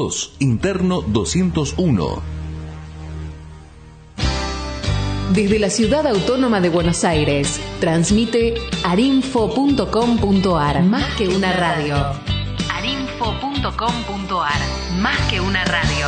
2, interno 201. Desde la Ciudad Autónoma de Buenos Aires, transmite arinfo.com.ar, más que una radio. arinfo.com.ar, más que una radio.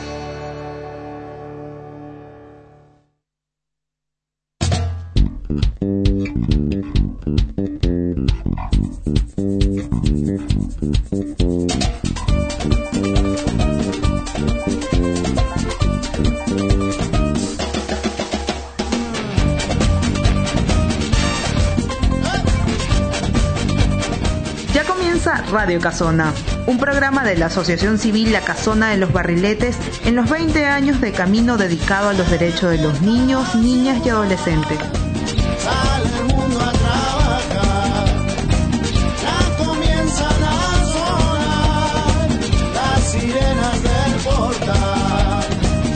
Radio Casona, un programa de la Asociación Civil La Casona de los Barriletes en los 20 años de camino dedicado a los derechos de los niños, niñas y adolescentes. Sale el mundo a trabajar, ya comienzan a sonar las sirenas del portal.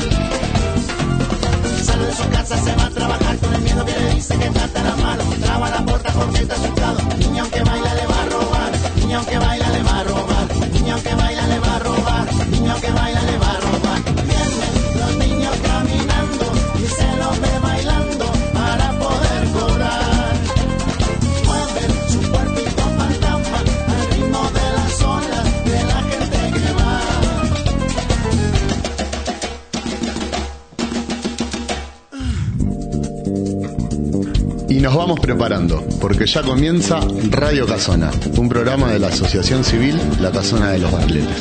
Sale de su casa, se va a trabajar con el miedo que le dice que trata la mano, traba la puerta porque está asustado, niña aunque baila le va a robar. Niño que baila le va a robar, niño que baila le va a robar, niño que baila le va a robar. Vienen los niños caminando y se los ve bailando para poder cobrar. Mueven su cuerpito fantasma al ritmo de las olas de la gente que va. Y nos vamos preparando, porque ya comienza Radio Casona, un programa de la Asociación Civil La Casona de los Barriletes.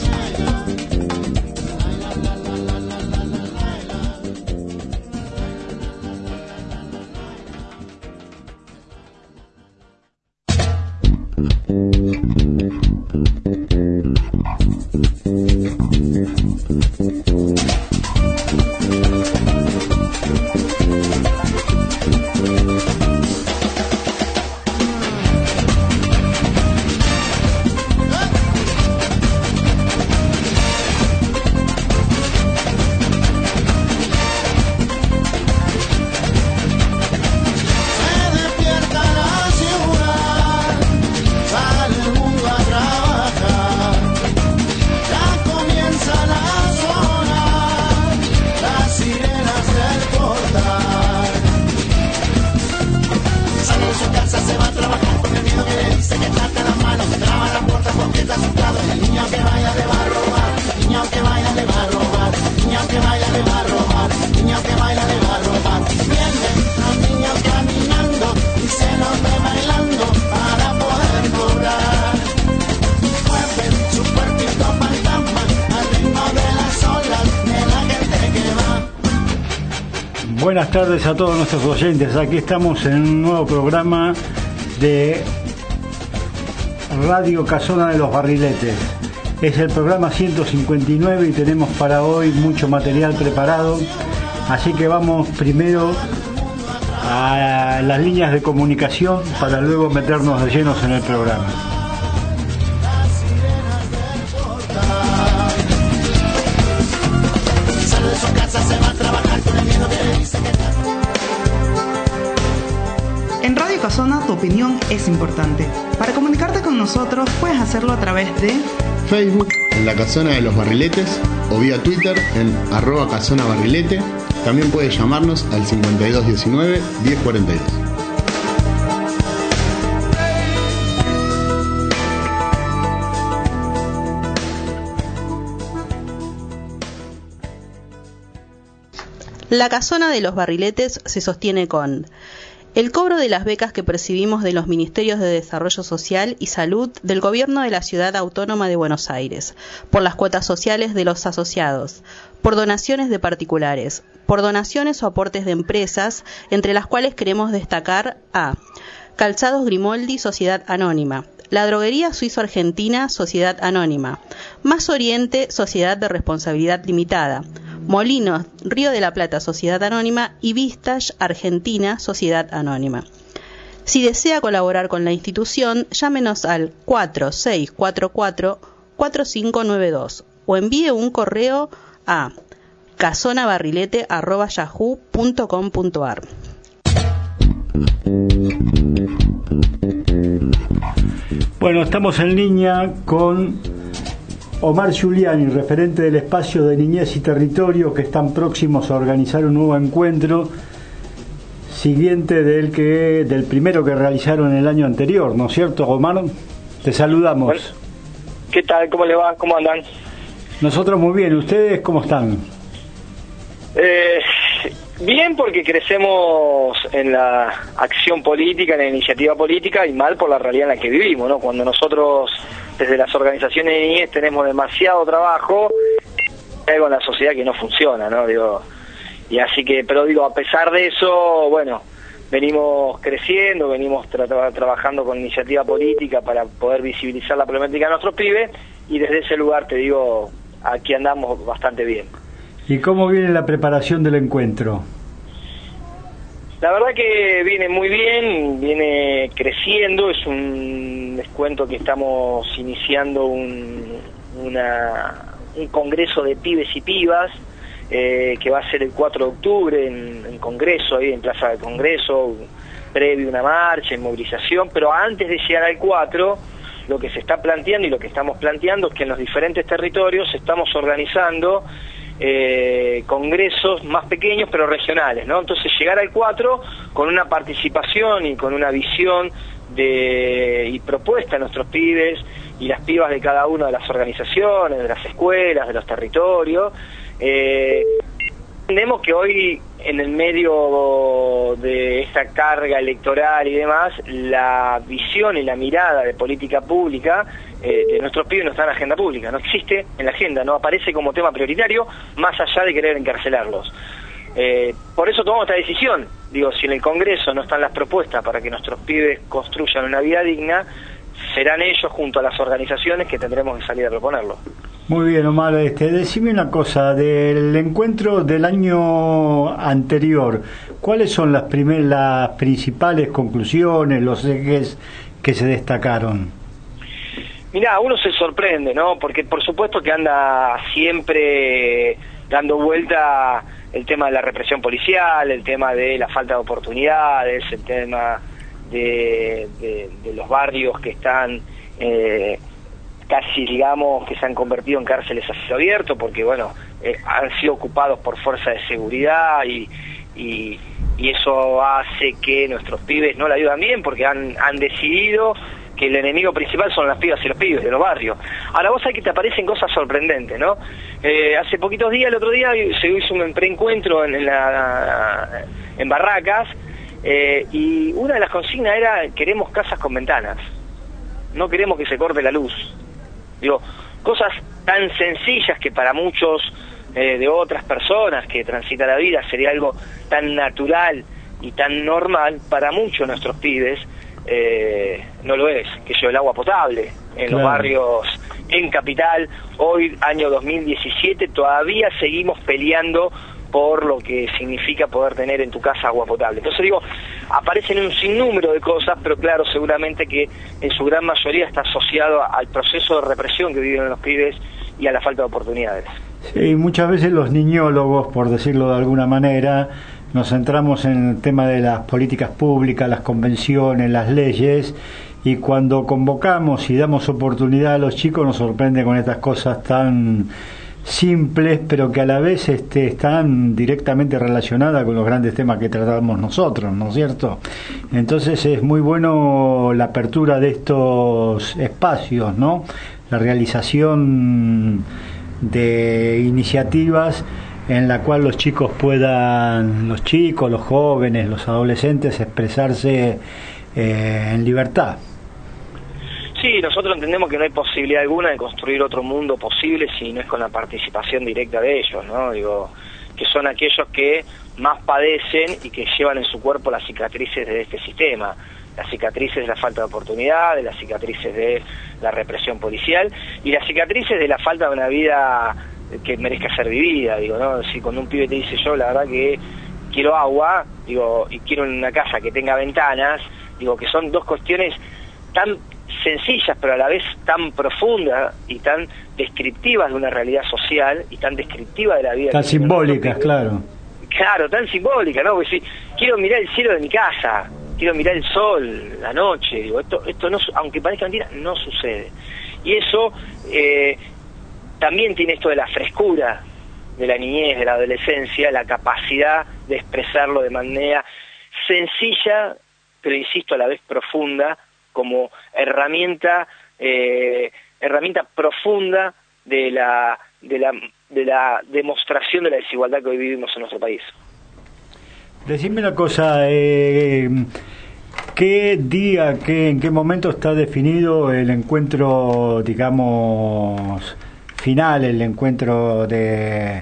Buenas tardes a todos nuestros oyentes. Aquí estamos en un nuevo programa de Radio Casona de los Barriletes. Es el programa 159 y tenemos para hoy mucho material preparado. Así que vamos primero a las líneas de comunicación para luego meternos de llenos en el programa. En Radio Casona tu opinión es importante. Para comunicarte con nosotros puedes hacerlo a través de Facebook en La Casona de los Barriletes o vía Twitter en @casonabarrilete. También puedes llamarnos al 5219-1042. La Casona de los Barriletes se sostiene con el cobro de las becas que percibimos de los Ministerios de Desarrollo Social y Salud del Gobierno de la Ciudad Autónoma de Buenos Aires, por las cuotas sociales de los asociados, por donaciones de particulares, por donaciones o aportes de empresas, entre las cuales queremos destacar a Calzados Grimoldi, Sociedad Anónima, La Droguería Suizo Argentina, Sociedad Anónima, Más Oriente, Sociedad de Responsabilidad Limitada, Molinos Río de la Plata, Sociedad Anónima y Vistage Argentina, Sociedad Anónima. Si desea colaborar con la institución, llámenos al 4644-4592 o envíe un correo a casonabarrilete@yahoo.com.ar. Bueno, estamos en línea con Omar Giuliani, referente del espacio de Niñez y Territorio, que están próximos a organizar un nuevo encuentro siguiente del primero que realizaron el año anterior, ¿no es cierto, Omar? Te saludamos. Bueno, ¿qué tal? ¿Cómo le va? ¿Cómo andan? Nosotros muy bien. ¿Ustedes cómo están? Bien, porque crecemos en la acción política, en la iniciativa política, y mal por la realidad en la que vivimos, ¿no? Cuando nosotros, desde las organizaciones de niñez, tenemos demasiado trabajo, hay algo en la sociedad que no funciona, ¿no? Y así que, pero a pesar de eso, bueno, venimos creciendo, venimos trabajando con iniciativa política para poder visibilizar la problemática de nuestros pibes, y desde ese lugar, te digo, aquí andamos bastante bien. ¿Y cómo viene la preparación del encuentro? La verdad que viene muy bien, viene creciendo. Les cuento que estamos iniciando un congreso de pibes y pibas, que va a ser el 4 de octubre en Congreso, ahí en Plaza del Congreso, previo una marcha, en movilización, pero antes de llegar al 4, lo que se está planteando y lo que estamos planteando es que en los diferentes territorios estamos organizando congresos más pequeños pero regionales, ¿no? Entonces llegar al 4 con una participación y con una visión y propuesta de nuestros pibes y las pibas de cada una de las organizaciones, de las escuelas, de los territorios. Entendemos que hoy, en el medio de esta carga electoral y demás, la visión y la mirada de política pública de nuestros pibes no está en la agenda pública, no existe en la agenda, no aparece como tema prioritario, más allá de querer encarcelarlos. Por eso tomamos esta decisión. Si en el Congreso no están las propuestas para que nuestros pibes construyan una vida digna, serán ellos junto a las organizaciones que tendremos que salir a proponerlo. Muy bien, Omar, decime una cosa, del encuentro del año anterior, ¿cuáles son las principales conclusiones, los ejes que se destacaron? Mirá, uno se sorprende, ¿no? Porque por supuesto que anda siempre dando vuelta el tema de la represión policial, el tema de la falta de oportunidades, el tema de los barrios que están casi, digamos, que se han convertido en cárceles a cielo abierto, porque bueno, han sido ocupados por fuerzas de seguridad y eso hace que nuestros pibes no la ayudan bien, porque han decidido que el enemigo principal son las pibas y los pibes de los barrios. Ahora vos sabés que te aparecen cosas sorprendentes, ¿no? Hace poquitos días, el otro día, se hizo un preencuentro en Barracas, y una de las consignas era: queremos casas con ventanas, no queremos que se corte la luz. Cosas tan sencillas que para muchos de otras personas que transitan la vida sería algo tan natural y tan normal, para muchos de nuestros pibes no lo es. Que yo, el agua potable en los barrios en Capital, hoy, año 2017, todavía seguimos peleando por lo que significa poder tener en tu casa agua potable. Entonces aparecen un sinnúmero de cosas, pero claro, seguramente que en su gran mayoría está asociado al proceso de represión que viven los pibes y a la falta de oportunidades. Sí, muchas veces los niñólogos, por decirlo de alguna manera, nos centramos en el tema de las políticas públicas, las convenciones, las leyes, y cuando convocamos y damos oportunidad a los chicos nos sorprende con estas cosas tan simples, pero que a la vez están directamente relacionadas con los grandes temas que tratamos nosotros, ¿no es cierto? Entonces es muy bueno la apertura de estos espacios, ¿no? La realización de iniciativas en la cual los chicos, los jóvenes, los adolescentes, expresarse en libertad. Sí, nosotros entendemos que no hay posibilidad alguna de construir otro mundo posible si no es con la participación directa de ellos, ¿no? Que son aquellos que más padecen y que llevan en su cuerpo las cicatrices de este sistema, las cicatrices de la falta de oportunidad, de las cicatrices de la represión policial y las cicatrices de la falta de una vida que merezca ser vivida, ¿no? Si cuando un pibe te dice: yo la verdad que quiero agua, y quiero una casa que tenga ventanas, que son dos cuestiones tan sencillas pero a la vez tan profundas y tan descriptivas de una realidad social y tan descriptiva de la vida. Tan simbólicas, claro. Claro, tan simbólica, ¿no? Porque si quiero mirar el cielo de mi casa, quiero mirar el sol, la noche, esto no, aunque parezca mentira, no sucede. Y eso también tiene esto de la frescura de la niñez, de la adolescencia, la capacidad de expresarlo de manera sencilla, pero insisto, a la vez profunda, como herramienta profunda de la demostración de la desigualdad que hoy vivimos en nuestro país. Decime una cosa, ¿qué día, en qué momento está definido el encuentro, digamos, final, el encuentro de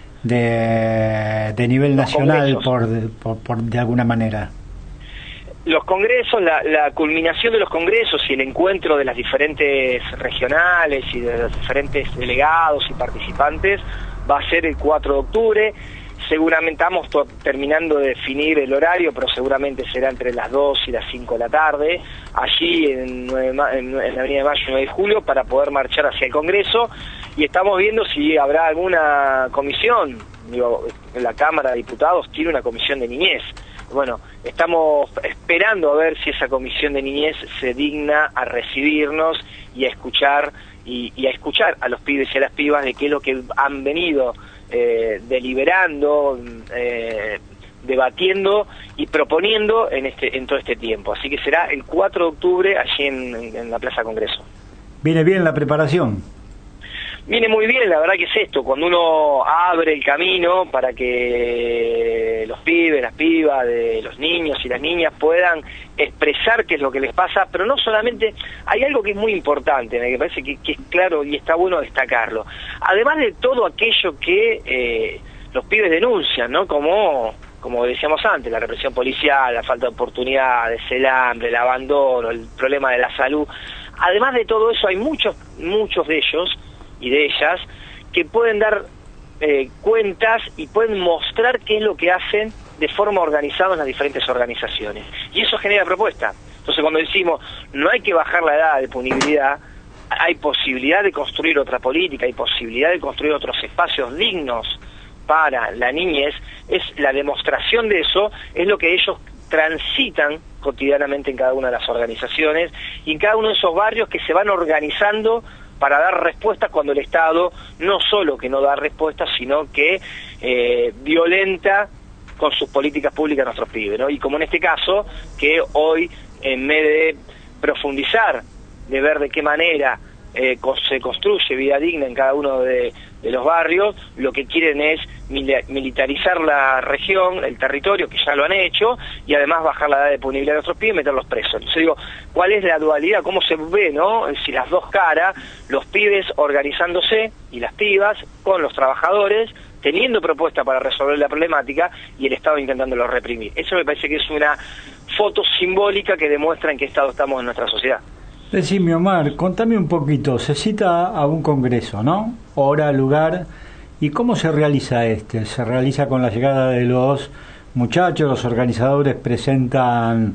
nivel nacional, por de alguna manera? Los congresos, la culminación de los congresos y el encuentro de las diferentes regionales y de los diferentes delegados y participantes va a ser el 4 de octubre. Seguramente estamos terminando de definir el horario, pero seguramente será entre las 2 y las 5 de la tarde, allí en la Avenida de Mayo y 9 de Julio, para poder marchar hacia el Congreso. Y estamos viendo si habrá alguna comisión. La Cámara de Diputados tiene una comisión de niñez. Bueno, estamos esperando a ver si esa comisión de niñez se digna a recibirnos y a escuchar a los pibes y a las pibas de qué es lo que han venido deliberando, debatiendo y proponiendo en todo este tiempo. Así que será el 4 de octubre allí en la Plaza Congreso. ¿Viene bien la preparación? Viene muy bien, la verdad que es esto, cuando uno abre el camino para que los pibes, las pibas, los niños y las niñas puedan expresar qué es lo que les pasa, pero no solamente, hay algo que es muy importante, me parece que es claro y está bueno destacarlo. Además de todo aquello que los pibes denuncian, ¿no? Como decíamos antes, la represión policial, la falta de oportunidades, el hambre, el abandono, el problema de la salud. Además de todo eso, hay muchos de ellos y de ellas que pueden dar cuentas y pueden mostrar qué es lo que hacen de forma organizada en las diferentes organizaciones, y eso genera propuesta. Entonces, cuando decimos no hay que bajar la edad de punibilidad, hay posibilidad de construir otra política, hay posibilidad de construir otros espacios dignos para la niñez, es la demostración de eso, es lo que ellos transitan cotidianamente en cada una de las organizaciones y en cada uno de esos barrios que se van organizando para dar respuestas cuando el Estado no solo que no da respuestas, sino que violenta con sus políticas públicas a nuestros pibes, ¿no? Y como en este caso, que hoy, en vez de profundizar, de ver de qué manera se construye vida digna en cada uno de los barrios, lo que quieren es militarizar la región, el territorio, que ya lo han hecho, y además bajar la edad de punibilidad de nuestros pibes y meterlos presos. Entonces digo, ¿cuál es la dualidad? ¿Cómo se ve, no? Si las dos caras, los pibes organizándose y las pibas con los trabajadores, teniendo propuestas para resolver la problemática y el Estado intentándolo reprimir. Eso me parece que es una foto simbólica que demuestra en qué estado estamos en nuestra sociedad. Decime, Omar, contame un poquito, se cita a un congreso, ¿no? Hora, lugar, ¿y cómo se realiza este? ¿Se realiza con la llegada de los muchachos, los organizadores presentan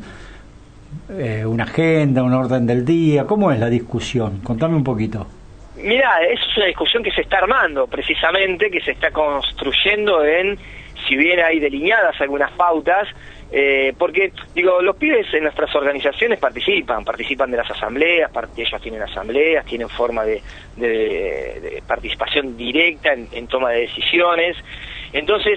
una agenda, un orden del día? ¿Cómo es la discusión? Contame un poquito. Mirá, es una discusión que se está armando, precisamente, que se está construyendo si bien hay delineadas algunas pautas, porque, digo, los pibes en nuestras organizaciones participan de las asambleas, ellos tienen asambleas, tienen forma de participación directa en toma de decisiones. Entonces,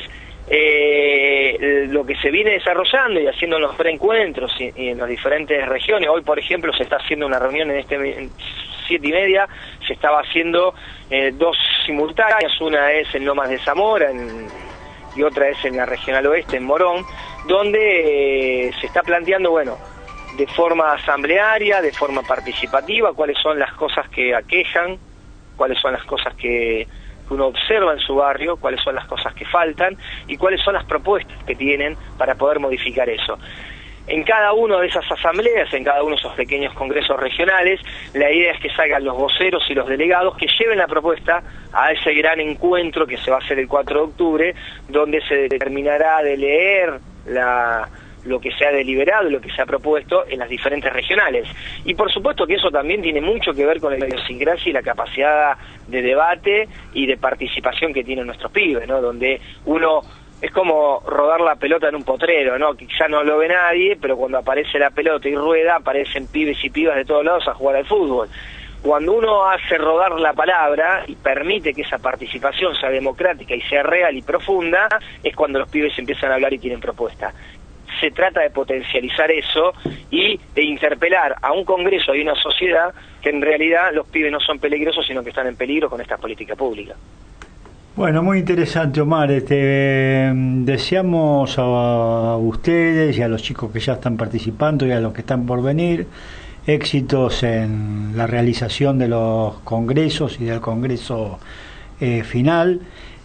lo que se viene desarrollando y haciendo en los preencuentros y en las diferentes regiones, hoy por ejemplo se está haciendo una reunión en 7:30, se estaba haciendo 2 simultáneas, una es en Lomas de Zamora y otra es en la Regional Oeste, en Morón, donde se está planteando, bueno, de forma asamblearia, de forma participativa, cuáles son las cosas que aquejan, cuáles son las cosas que uno observa en su barrio, cuáles son las cosas que faltan y cuáles son las propuestas que tienen para poder modificar eso. En cada una de esas asambleas, en cada uno de esos pequeños congresos regionales, la idea es que salgan los voceros y los delegados que lleven la propuesta a ese gran encuentro que se va a hacer el 4 de octubre, donde se determinará de leer lo que se ha deliberado y lo que se ha propuesto en las diferentes regionales. Y por supuesto que eso también tiene mucho que ver con la idiosincrasia y la capacidad de debate y de participación que tienen nuestros pibes, ¿no? Donde uno es como rodar la pelota en un potrero, ¿no? Quizá no lo ve nadie, pero cuando aparece la pelota y rueda, aparecen pibes y pibas de todos lados a jugar al fútbol. cuando uno hace rodar la palabra y permite que esa participación sea democrática y sea real y profunda, es cuando los pibes empiezan a hablar y tienen propuesta. Se trata de potencializar eso y de interpelar a un Congreso y una sociedad que en realidad los pibes no son peligrosos, sino que están en peligro con esta política pública. Bueno, muy interesante, Omar. Deseamos a ustedes y a los chicos que ya están participando y a los que están por venir éxitos en la realización de los congresos y del congreso final.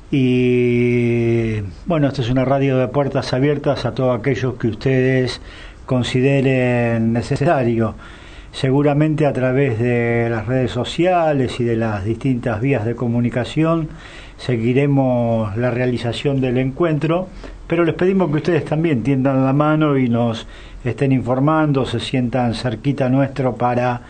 Y bueno, esta es una radio de puertas abiertas a todos aquellos que ustedes consideren necesario. Seguramente a través de las redes sociales y de las distintas vías de comunicación seguiremos la realización del encuentro, pero les pedimos que ustedes también tiendan la mano y nos estén informando, se sientan cerquita nuestro para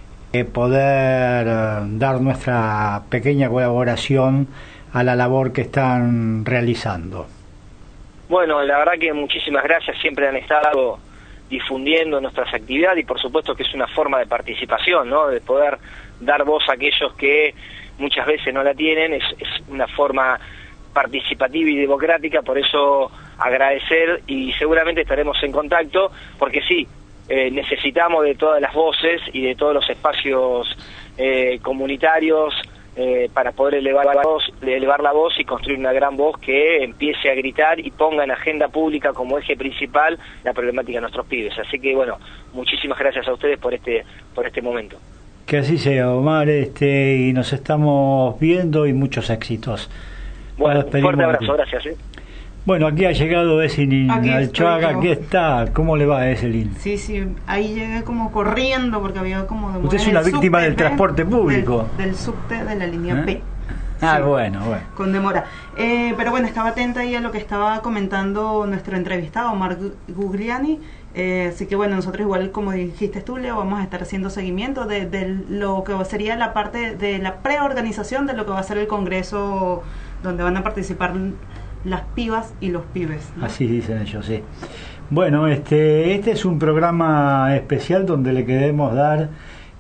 poder dar nuestra pequeña colaboración a la labor que están realizando. Bueno, la verdad que muchísimas gracias, siempre han estado difundiendo nuestras actividades y por supuesto que es una forma de participación, ¿no? De poder dar voz a aquellos que muchas veces no la tienen, es una forma participativa y democrática, por eso agradecer y seguramente estaremos en contacto, porque sí, necesitamos de todas las voces y de todos los espacios comunitarios para poder elevar la voz y construir una gran voz que empiece a gritar y ponga en agenda pública como eje principal la problemática de nuestros pibes. Así que bueno, muchísimas gracias a ustedes por este momento. Que así sea, Omar, y nos estamos viendo y muchos éxitos. Bueno, un fuerte abrazo, gracias. Bueno, aquí ha llegado Eselin Alchuaga, aquí está. ¿Cómo le va, Eselin? Sí, ahí llegué como corriendo porque había como demora. Usted es una víctima del transporte público. Del subte de la línea P. Ah, sí, bueno. Con demora. Pero bueno, estaba atenta ahí a lo que estaba comentando nuestro entrevistado, Omar Gugliani. Así que bueno, nosotros igual como dijiste tú, Leo, vamos a estar haciendo seguimiento de lo que sería la parte de la preorganización de lo que va a ser el congreso donde van a participar las pibas y los pibes, ¿no? Así dicen ellos, sí. Bueno, este es un programa especial donde le queremos dar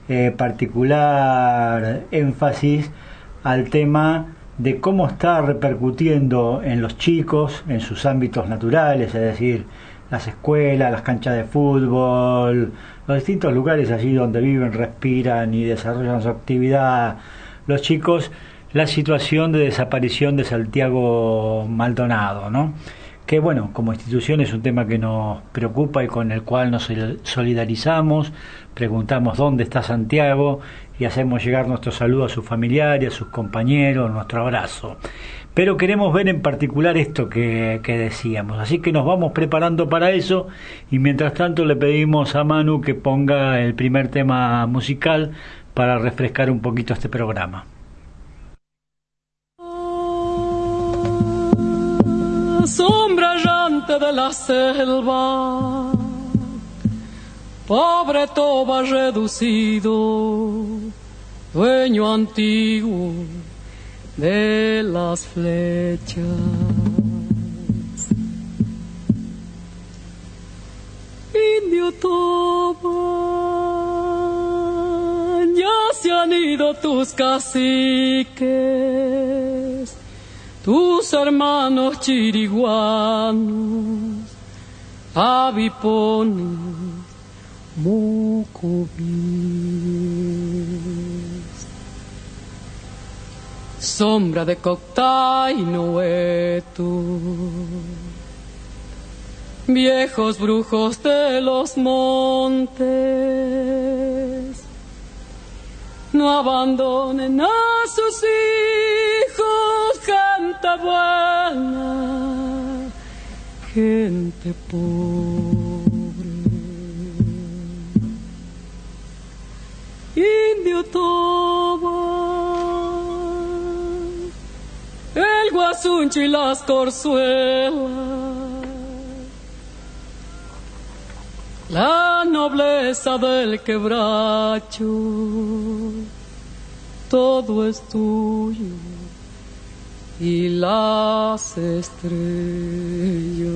particular énfasis al tema de cómo está repercutiendo en los chicos, en sus ámbitos naturales, es decir, las escuelas, las canchas de fútbol, los distintos lugares allí donde viven, respiran y desarrollan su actividad los chicos, la situación de desaparición de Santiago Maldonado, ¿no? Que bueno, como institución es un tema que nos preocupa y con el cual nos solidarizamos, preguntamos dónde está Santiago y hacemos llegar nuestro saludo a sus familiares, a sus compañeros, nuestro abrazo. Pero queremos ver en particular esto que decíamos, así que nos vamos preparando para eso y mientras tanto le pedimos a Manu que ponga el primer tema musical para refrescar un poquito este programa. Sombra errante de la selva, pobre toba reducido, dueño antiguo de las flechas. Indio toba, ya se han ido tus caciques, tus hermanos chiriguanos, avipones, mucubíes. Sombra de Coctay Noeto, viejos brujos de los montes, no abandonen a sus hijos, gente buena, gente pobre. Indio toba, el guasunchi y las corzuelas, la nobleza del quebracho, todo es tuyo y las estrellas.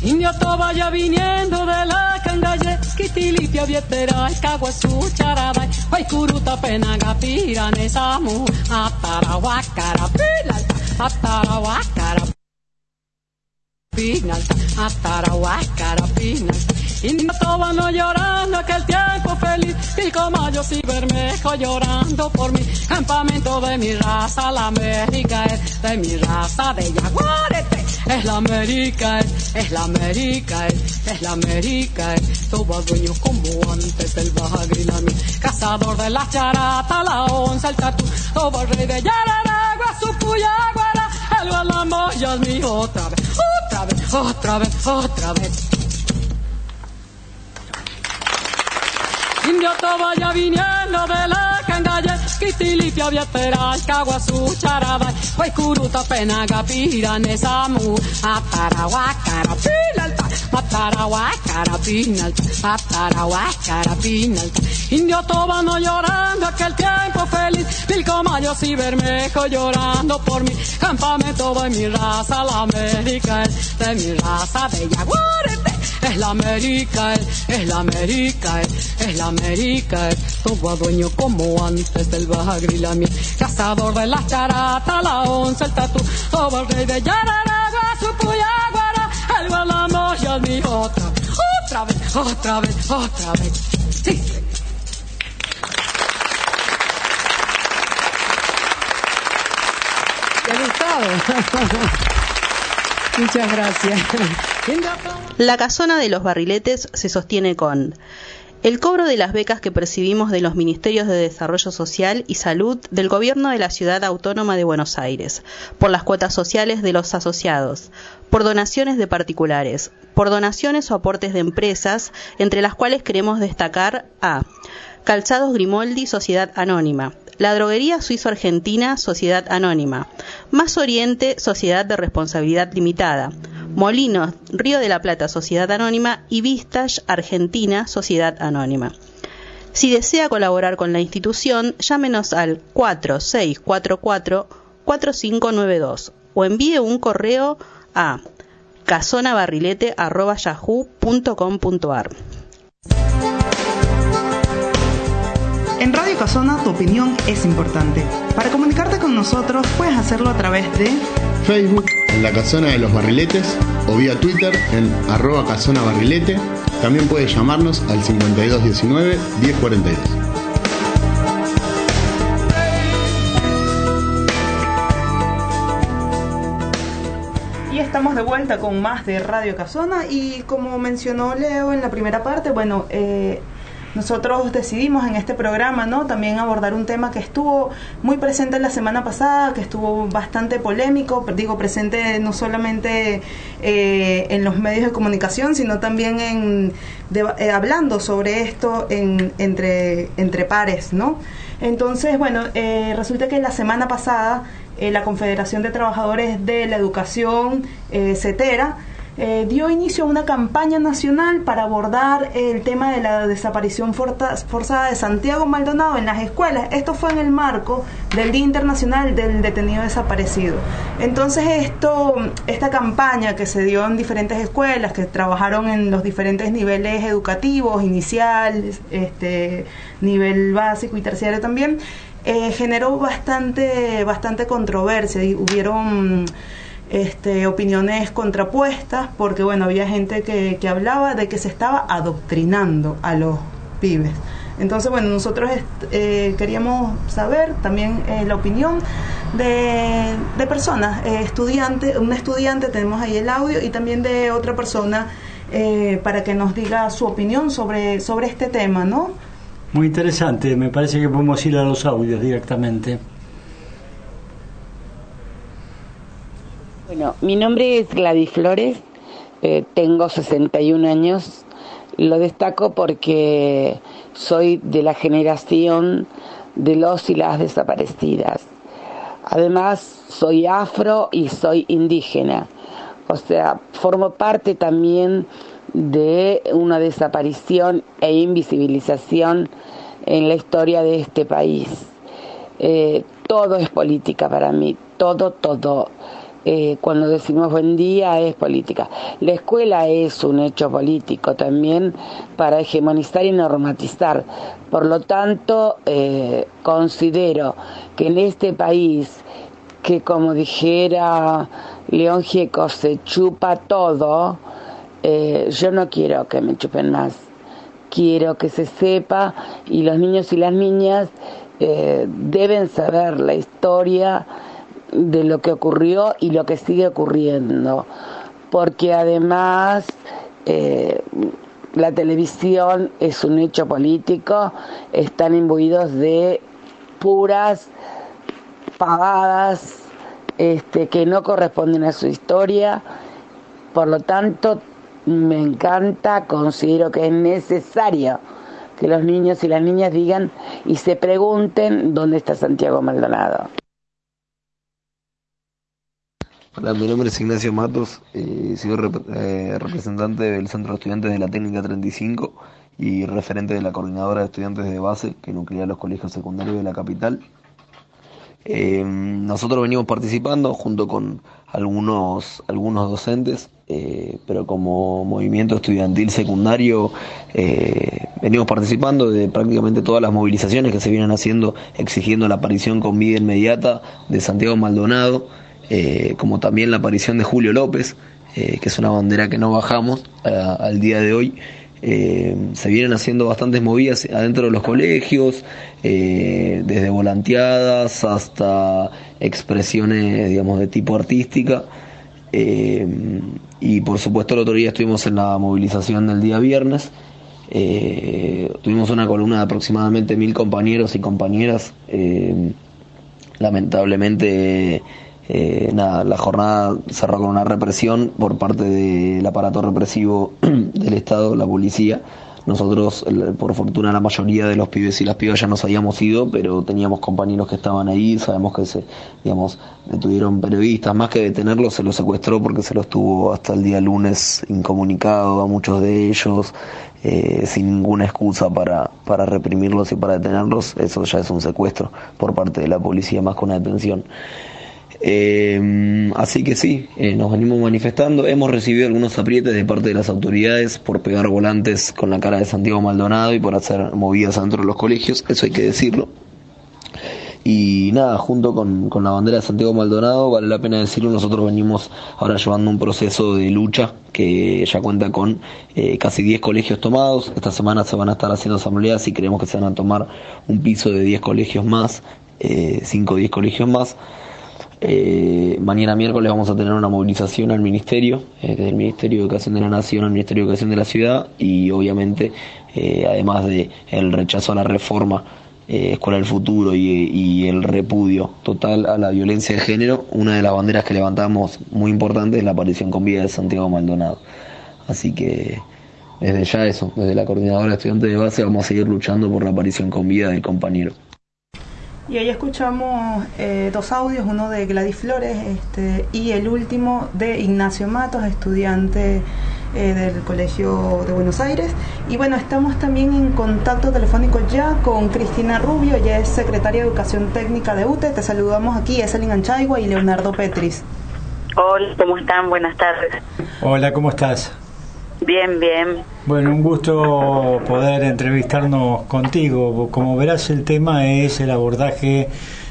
Indio to vaya viniendo de la cangalle, Quitilipia vietera, Caguazú, Charaday, Guaycuruta, Penagapira, Nesamu, Atarahuacara, Pinalta, Atarahuacara, Pinalta, Atarahuacara, Pinalta. Indio Tobano llorando aquel tiempo feliz, Pilcomayo y Bermejo llorando por mi campamento de mi raza, la América es de mi raza de Yaguarete, es la América es la América es la América Toba dueño como antes del Bajagrilami, cazador de la charata, la onza, el tatú, Toba rey de Yararagua, Supuyaguara, el Gualamoya es mi otra vez, otra vez, otra vez, otra vez. Indio to vaya viniendo de la cangalle, Quitilipia, Vietera, Caguazú, Charaday, Guaycuruta, Penagapira, Nesamu, Atarahuacara, Pinalta, Atarahuacara, Pinalta, Atarahuacara, Pinalta. Indio Tobano llorando aquel tiempo feliz, Pilcomayos y Bermejo llorando por mi campamento de mi raza, la América es de mi raza de Yaguarete. Es la América, es la América, es la América, todo dueño como antes del Bajagrilami, cazador de la charata, la onza, el tatú, todo el rey de Yararagua, Supuyaguara, el Gualamoya es mi otra vez, otra vez, otra vez, sí. ¿Te ha gustado? Muchas gracias. La casona de los barriletes se sostiene con el cobro de las becas que percibimos de los Ministerios de Desarrollo Social y Salud del Gobierno de la Ciudad Autónoma de Buenos Aires, por las cuotas sociales de los asociados, por donaciones de particulares, por donaciones o aportes de empresas, entre las cuales queremos destacar a Calzados Grimoldi, Sociedad Anónima, La Droguería Suizo-Argentina, Sociedad Anónima, Más Oriente, Sociedad de Responsabilidad Limitada, Molinos, Río de la Plata, Sociedad Anónima y Vistage Argentina, Sociedad Anónima. Si desea colaborar con la institución, llámenos al 4644-4592 o envíe un correo a casonabarrilete@yahoo.com.ar. En Radio Casona tu opinión es importante. Para comunicarte con nosotros puedes hacerlo a través de Facebook en La Casona de los Barriletes o vía Twitter en @casonabarrilete. También puedes llamarnos al 5219-1042. Y estamos de vuelta con más de Radio Casona y como mencionó Leo en la primera parte, bueno, nosotros decidimos en este programa, ¿no?, también abordar un tema que estuvo muy presente la semana pasada, que estuvo bastante polémico, digo presente no solamente en los medios de comunicación, sino también hablando sobre esto entre pares, ¿no? Entonces, bueno, resulta que la semana pasada la Confederación de Trabajadores de la Educación, CETERA, dio inicio a una campaña nacional para abordar el tema de la desaparición forzada de Santiago Maldonado en las escuelas. Esto fue en el marco del Día Internacional del Detenido Desaparecido. Entonces esta campaña que se dio en diferentes escuelas, que trabajaron en los diferentes niveles educativos, inicial, nivel básico y terciario también, generó bastante controversia y hubieron opiniones contrapuestas, porque bueno, había gente que hablaba de que se estaba adoctrinando a los pibes. Entonces, bueno, nosotros queríamos saber también la opinión de personas, un estudiante, tenemos ahí el audio, y también de otra persona para que nos diga su opinión sobre este tema, ¿no? Muy interesante, me parece que podemos ir a los audios directamente. Bueno, mi nombre es Gladys Flores, tengo 61 años, lo destaco porque soy de la generación de los y las desaparecidas. Además, soy afro y soy indígena, o sea, formo parte también de una desaparición e invisibilización en la historia de este país. Todo es política para mí, todo. cuando decimos buen día es política. La escuela es un hecho político también para hegemonizar y normatizar. Por lo tanto, considero que en este país, que como dijera León Gieco, se chupa todo, yo no quiero que me chupen más. Quiero que se sepa, y los niños y las niñas deben saber la historia de lo que ocurrió y lo que sigue ocurriendo, porque además la televisión es un hecho político, están imbuidos de puras pavadas que no corresponden a su historia. Por lo tanto, me encanta, considero que es necesario que los niños y las niñas digan y se pregunten dónde está Santiago Maldonado. Hola, mi nombre es Ignacio Matos, soy representante del Centro de Estudiantes de la Técnica 35 y referente de la Coordinadora de Estudiantes de Base que nuclea los colegios secundarios de la capital. Nosotros venimos participando junto con algunos docentes, pero como movimiento estudiantil secundario venimos participando de prácticamente todas las movilizaciones que se vienen haciendo exigiendo la aparición con vida inmediata de Santiago Maldonado, como también la aparición de Julio López, que es una bandera que no bajamos al día de hoy. Se vienen haciendo bastantes movidas adentro de los colegios, desde volanteadas hasta expresiones, digamos, de tipo artística, y por supuesto el otro día estuvimos en la movilización del día viernes. Tuvimos una columna de aproximadamente 1000 compañeros y compañeras. Lamentablemente la jornada cerró con una represión por parte del aparato represivo del Estado, la policía. Nosotros, por fortuna, la mayoría de los pibes y las pibas ya nos habíamos ido, pero teníamos compañeros que estaban ahí. Sabemos que detuvieron periodistas, más que detenerlos, se los secuestró porque se los tuvo hasta el día lunes incomunicado a muchos de ellos, sin ninguna excusa para reprimirlos y para detenerlos. Eso ya es un secuestro por parte de la policía, más que una detención. Así que sí, nos venimos manifestando. Hemos recibido algunos aprietes de parte de las autoridades por pegar volantes con la cara de Santiago Maldonado y por hacer movidas dentro de los colegios, eso hay que decirlo. Y nada, junto con la bandera de Santiago Maldonado, vale la pena decirlo, nosotros venimos ahora llevando un proceso de lucha que ya cuenta con casi 10 colegios tomados. Esta semana se van a estar haciendo asambleas y creemos que se van a tomar un piso de 10 colegios más, 5 o 10 colegios más. Mañana miércoles vamos a tener una movilización al Ministerio, desde el Ministerio de Educación de la Nación al Ministerio de Educación de la Ciudad, y obviamente, además de el rechazo a la reforma Escuela del Futuro y el repudio total a la violencia de género, una de las banderas que levantamos muy importante es la aparición con vida de Santiago Maldonado. Así que desde ya eso, desde la Coordinadora de Estudiantes de Base vamos a seguir luchando por la aparición con vida del compañero. Y ahí escuchamos 2 audios, uno de Gladys Flores y el último de Ignacio Matos, estudiante del Colegio de Buenos Aires. Y bueno, estamos también en contacto telefónico ya con Cristina Rubio, ella es secretaria de Educación Técnica de UTE. Te saludamos aquí, Eselin Anchaigua y Leonardo Petris. Hola, ¿cómo están? Buenas tardes. Hola, ¿cómo estás? Bien, bien. Bueno, un gusto poder entrevistarnos contigo. Como verás, el tema es el abordaje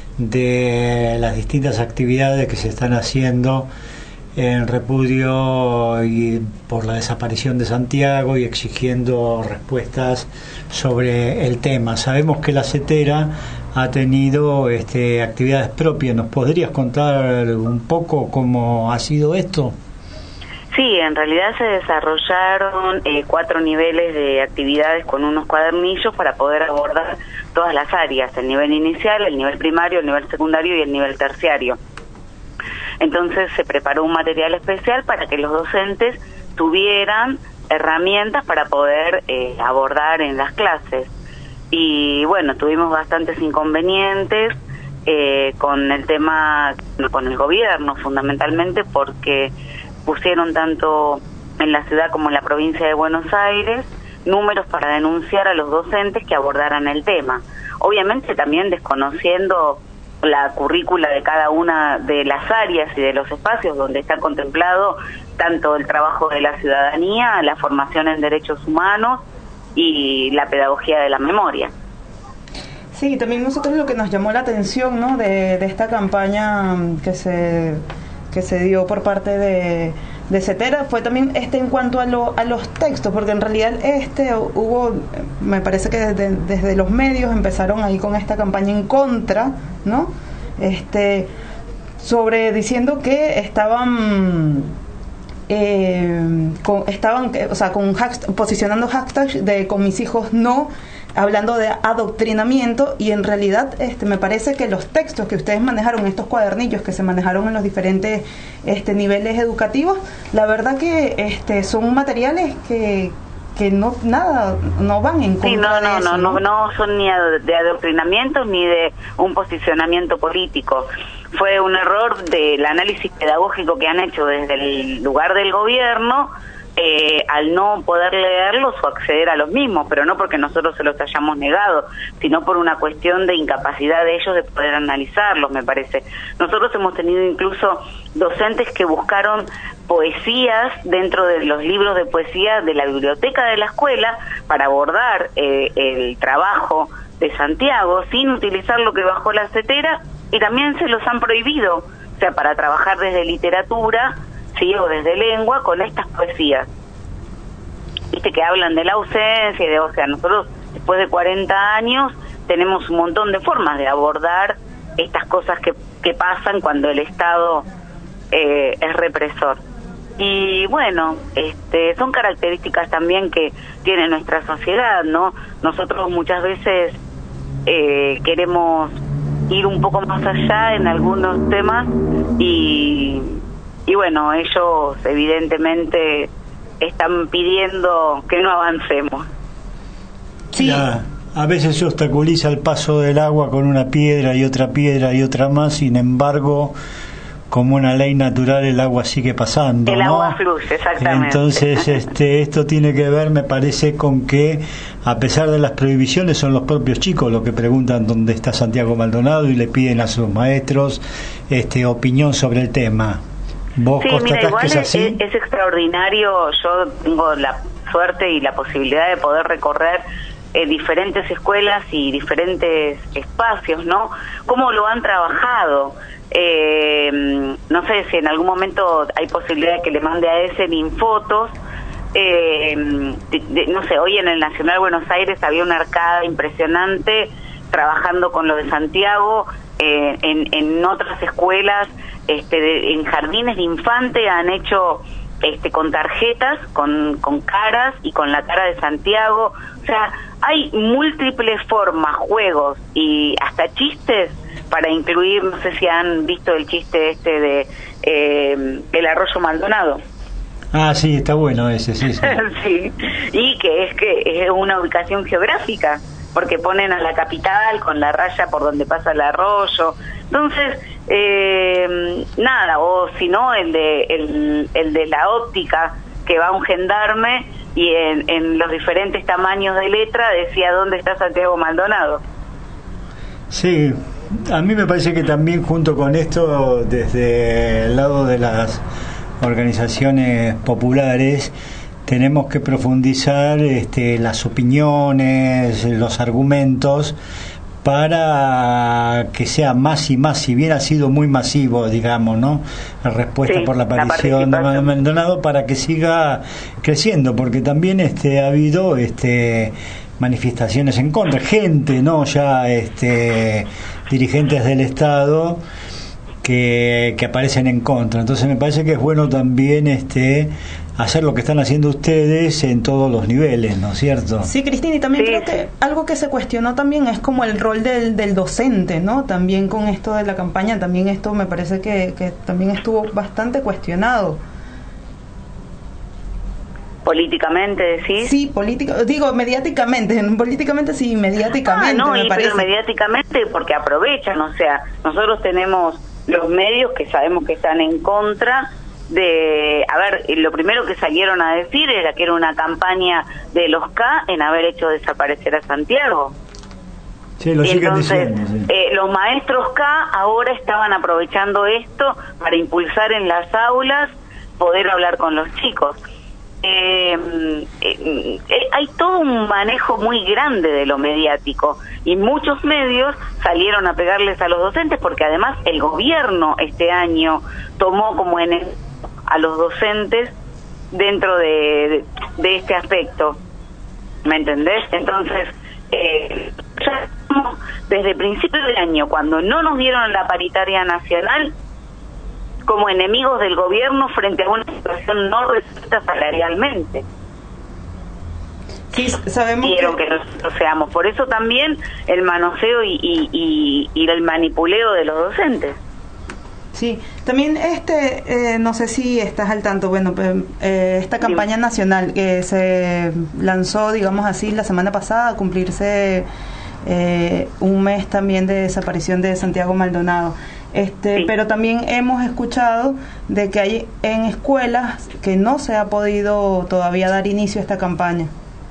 de las distintas actividades que se están haciendo en repudio y por la desaparición de Santiago y exigiendo respuestas sobre el tema. Sabemos que la CETERA ha tenido actividades propias. ¿Nos podrías contar un poco cómo ha sido esto? Sí, en realidad se desarrollaron 4 niveles de actividades con unos cuadernillos para poder abordar todas las áreas, el nivel inicial, el nivel primario, el nivel secundario y el nivel terciario. Entonces se preparó un material especial para que los docentes tuvieran herramientas para poder abordar en las clases. Y bueno, tuvimos bastantes inconvenientes con el tema, con el gobierno fundamentalmente, porque pusieron tanto en la ciudad como en la provincia de Buenos Aires números para denunciar a los docentes que abordaran el tema. Obviamente también desconociendo la currícula de cada una de las áreas y de los espacios donde está contemplado tanto el trabajo de la ciudadanía, la formación en derechos humanos y la pedagogía de la memoria. Sí, también nosotros lo que nos llamó la atención, ¿no?, de esta campaña que se dio por parte de CETERA fue también en cuanto a los textos, porque en realidad hubo, me parece que desde los medios empezaron ahí con esta campaña en contra, ¿no?, sobre diciendo que estaban posicionando hashtags de con mis hijos no, hablando de adoctrinamiento, y en realidad me parece que los textos que ustedes manejaron, estos cuadernillos que se manejaron en los diferentes niveles educativos, la verdad que son materiales que no van en contra de eso. No son ni de adoctrinamiento ni de un posicionamiento político. Fue un error del análisis pedagógico que han hecho desde el lugar del gobierno, al no poder leerlos o acceder a los mismos, pero no porque nosotros se los hayamos negado, sino por una cuestión de incapacidad de ellos de poder analizarlos, me parece. Nosotros hemos tenido incluso docentes que buscaron poesías dentro de los libros de poesía de la biblioteca de la escuela para abordar el trabajo de Santiago sin utilizar lo que bajó la CETERA, y también se los han prohibido, o sea, para trabajar desde literatura, sí, o desde lengua con estas poesías. Viste que hablan de la ausencia y o sea, nosotros después de 40 años tenemos un montón de formas de abordar estas cosas que pasan cuando el Estado es represor. Y bueno, son características también que tiene nuestra sociedad, ¿no? Nosotros muchas veces queremos ir un poco más allá en algunos temas y bueno, ellos evidentemente están pidiendo que no avancemos. Sí. A veces se obstaculiza el paso del agua con una piedra y otra más, sin embargo, como una ley natural, el agua sigue pasando, el agua fluye, exactamente. Entonces, esto tiene que ver, me parece, con que a pesar de las prohibiciones son los propios chicos los que preguntan dónde está Santiago Maldonado y le piden a sus maestros opinión sobre el tema. ¿Vos constatás que es así? Es extraordinario. Yo tengo la suerte y la posibilidad de poder recorrer diferentes escuelas y diferentes espacios, ¿no? Cómo lo han trabajado. No sé si en algún momento hay posibilidad de que le mande a Eselin fotos. No sé, hoy en el Nacional Buenos Aires había una arcada impresionante trabajando con lo de Santiago. En otras escuelas, en jardines de infante han hecho con tarjetas, con caras y con la cara de Santiago. O sea, hay múltiples formas, juegos y hasta chistes para incluir. No sé si han visto el chiste de el arroyo Maldonado. Ah, sí, está bueno ese, sí. Sí, y que es una ubicación geográfica, porque ponen a la capital con la raya por donde pasa el arroyo. Entonces, nada, o si no, el de la óptica, que va un gendarme y en los diferentes tamaños de letra decía dónde está Santiago Maldonado. Sí, a mí me parece que también junto con esto, desde el lado de las organizaciones populares, tenemos que profundizar las opiniones, los argumentos, para que sea más y más, si bien ha sido muy masivo, digamos, ¿no?, la respuesta por la aparición de Maldonado, para que siga creciendo, porque también ha habido manifestaciones en contra, gente, ¿no?, ya dirigentes del Estado que aparecen en contra. Entonces me parece que es bueno también hacer lo que están haciendo ustedes en todos los niveles, ¿no es cierto? Sí, Cristina, y también creo que algo que se cuestionó también es como el rol del docente, ¿no? También con esto de la campaña, también esto me parece que también estuvo bastante cuestionado. ¿Políticamente decís? Sí, mediáticamente, políticamente sí, mediáticamente. Pero mediáticamente porque aprovechan, o sea, nosotros tenemos los medios que sabemos que están en contra de, lo primero que salieron a decir era que era una campaña de los K en haber hecho desaparecer a Santiago. Sí, lo siguen entonces, diciendo, sí. Los maestros K ahora estaban aprovechando esto para impulsar en las aulas poder hablar con los chicos. Hay todo un manejo muy grande de lo mediático y muchos medios salieron a pegarles a los docentes porque además el gobierno este año tomó como enemigo a los docentes dentro de este aspecto, ¿me entendés? Entonces ya desde principios de año, cuando no nos dieron la paritaria nacional, como enemigos del gobierno frente a una situación no resuelta salarialmente. Sí, sabemos quiero que nosotros seamos. Por eso también el manoseo y el manipuleo de los docentes. Sí, también no sé si estás al tanto, bueno, esta campaña nacional que se lanzó, digamos así, la semana pasada, a cumplirse un mes también de desaparición de Santiago Maldonado. Sí. Pero también hemos escuchado de que hay en escuelas que no se ha podido todavía dar inicio a esta campaña.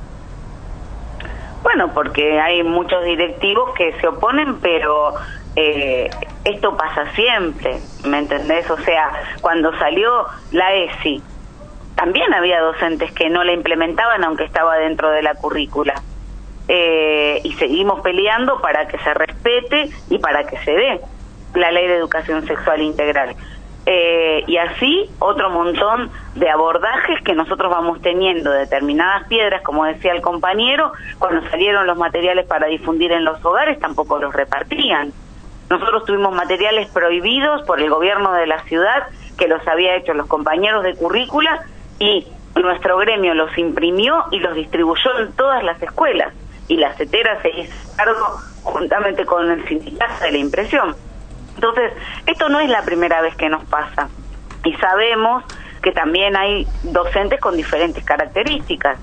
Bueno, porque hay muchos directivos que se oponen, pero esto pasa siempre, ¿me entendés? O sea, cuando salió la ESI, también había docentes que no la implementaban aunque estaba dentro de la currícula. Y seguimos peleando para que se respete y para que se dé la Ley de Educación Sexual Integral. Y así otro montón de abordajes que nosotros vamos teniendo, determinadas piedras, como decía el compañero, cuando salieron los materiales para difundir en los hogares tampoco los repartían. Nosotros tuvimos materiales prohibidos por el gobierno de la ciudad, que los había hecho los compañeros de currícula, y nuestro gremio los imprimió y los distribuyó en todas las escuelas, y la CETERA se hizo cargo juntamente con el sindicato de la impresión. Entonces, esto no es la primera vez que nos pasa, y sabemos que también hay docentes con diferentes características.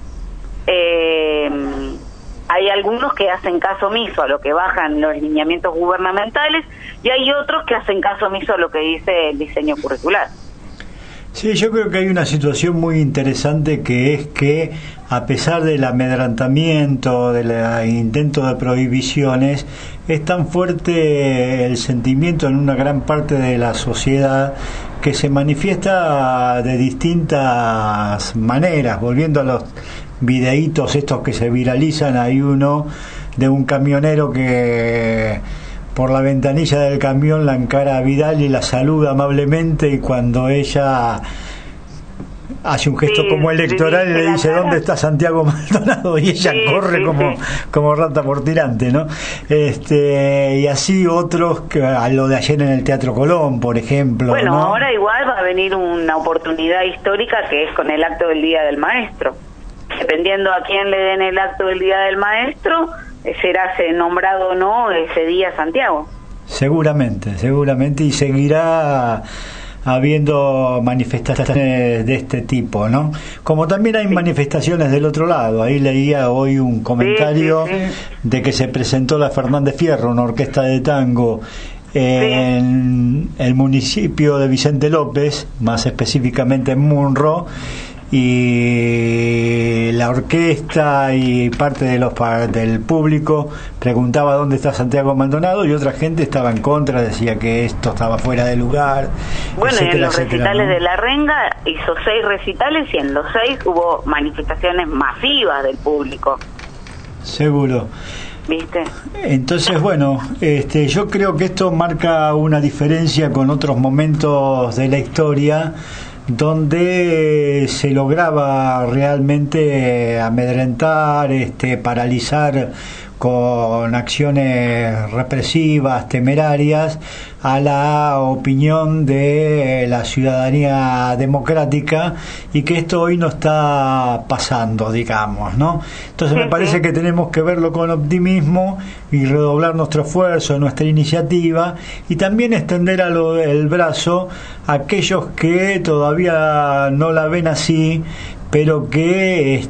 Hay algunos que hacen caso omiso a lo que bajan los lineamientos gubernamentales y hay otros que hacen caso omiso a lo que dice el diseño curricular. Sí, yo creo que hay una situación muy interesante, que es que a pesar del amedrantamiento, del intento de prohibiciones, es tan fuerte el sentimiento en una gran parte de la sociedad que se manifiesta de distintas maneras. Volviendo a los videitos estos que se viralizan, hay uno de un camionero que por la ventanilla del camión la encara a Vidal y la saluda amablemente, y cuando ella hace un gesto como electoral y le dice ¿dónde está Santiago Maldonado? Y ella corre como rata por tirante, ¿no? Y así otros, que a lo de ayer en el Teatro Colón, por ejemplo. Bueno, ¿no? Ahora igual va a venir una oportunidad histórica, que es con el acto del Día del Maestro. Dependiendo a quién le den el acto del Día del Maestro, será nombrado o no ese día Santiago. Seguramente, y seguirá habiendo manifestaciones de este tipo, ¿no? Como también hay manifestaciones del otro lado. Ahí leía hoy un comentario de que se presentó la Fernández Fierro, una orquesta de tango, en el municipio de Vicente López, más específicamente en Munro, y la orquesta y parte de del público preguntaba dónde está Santiago Maldonado, y otra gente estaba en contra, decía que esto estaba fuera de lugar. Bueno, etcétera, y en los recitales, ¿no? de La Renga hizo 6 recitales y en los 6 hubo manifestaciones masivas del público. Seguro. ¿Viste? Entonces, bueno, yo creo que esto marca una diferencia con otros momentos de la historia, donde se lograba realmente amedrentar, paralizar con acciones represivas, temerarias, a la opinión de la ciudadanía democrática, y que esto hoy no está pasando, digamos, ¿no? Entonces me parece que tenemos que verlo con optimismo y redoblar nuestro esfuerzo, nuestra iniciativa, y también extender el brazo a aquellos que todavía no la ven así, pero que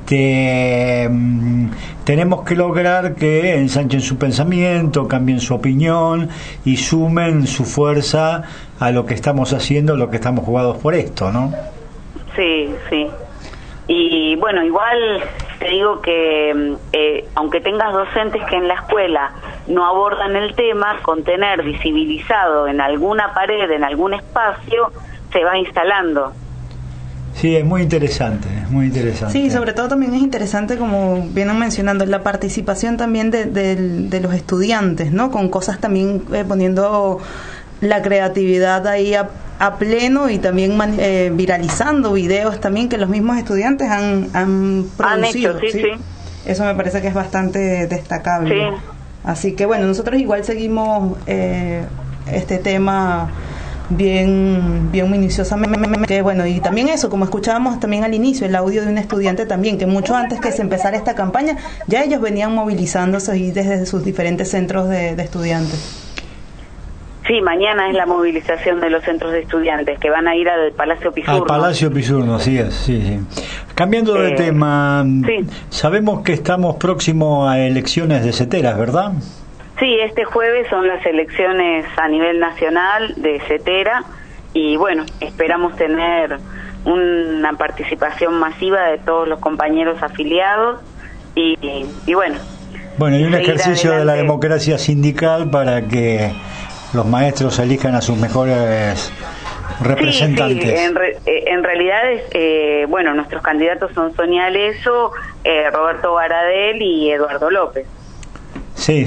tenemos que lograr que ensanchen su pensamiento, cambien su opinión y sumen su fuerza a lo que estamos haciendo, lo que estamos jugados por esto, ¿no? Sí. Y bueno, igual te digo que aunque tengas docentes que en la escuela no abordan el tema, con tener visibilizado en alguna pared, en algún espacio, se va instalando. Sí, es muy interesante, es muy interesante. Sí, sobre todo también es interesante, como vienen mencionando, la participación también de los estudiantes, ¿no? Con cosas también poniendo la creatividad ahí a pleno y también viralizando videos también que los mismos estudiantes han producido. Han hecho, sí. Eso me parece que es bastante destacable. Sí. Así que bueno, nosotros igual seguimos este tema bien minuciosamente, que bueno, y también eso, como escuchábamos también al inicio, el audio de un estudiante también, que mucho antes que se empezara esta campaña, ya ellos venían movilizándose y desde sus diferentes centros de estudiantes. Sí, mañana es la movilización de los centros de estudiantes que van a ir al Palacio Pisurno. Al Palacio Pisurno, así es, sí. Cambiando de tema, sí. Sabemos que estamos próximos a elecciones de CETERAS, ¿verdad? Sí, este jueves son las elecciones a nivel nacional de CETERA y bueno, esperamos tener una participación masiva de todos los compañeros afiliados y bueno. Bueno, y un ejercicio de la democracia sindical para que los maestros elijan a sus mejores representantes. Sí, en realidad bueno, nuestros candidatos son Sonia Leso, Roberto Baradel y Eduardo López. Sí.